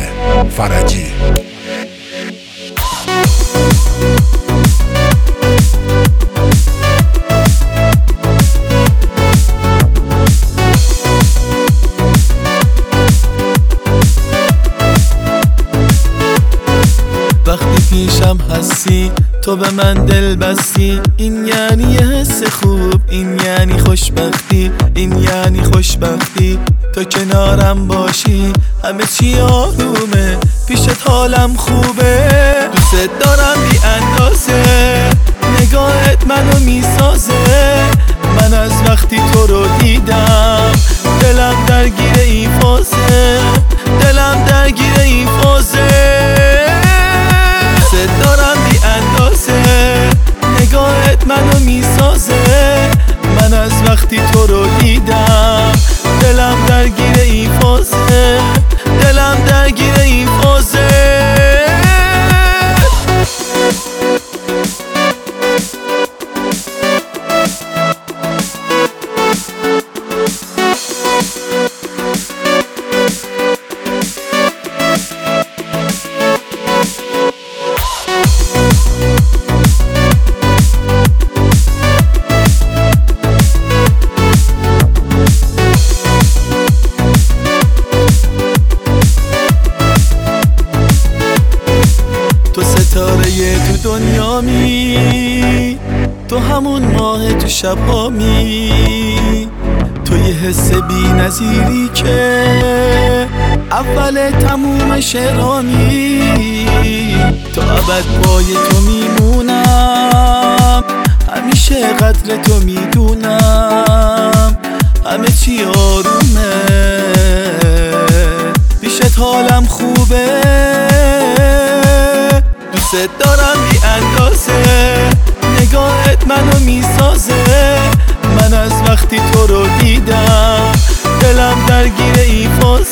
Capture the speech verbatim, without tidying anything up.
فرجی. وقتی پیشم هستی تو به من دل بستی، این یعنی یه حس خوب، این یعنی خوشبختی، این یعنی خوشبختی. تو کنارم باشی همه چی آرومه، پیشت حالم خوبه. دوست دارم بی اندازه، نگاهت منو میسازه. من از وقتی تو رو دیدم دلم درگیر این فازه، دلم درگیر این فازه. دوست دارم بی اندازه، نگاهت منو میسازه. من از وقتی تو رو دیدم دلم درگیر این فازه، دلم درگیر این فازه. تو ستاره تو دنیامی، تو همون ماه تو شبامی. تو یه حس بی نظیری که اول تموم شعرامی. تو ابد پای تو میمونم، همیشه قدر تو میدونم. همه چی آرومه، پیشت حالم خوبه. دوست دارم بی اندازه، نگاهت منو میسازه. من از وقتی تو رو دیدم دلم درگیر این فازه.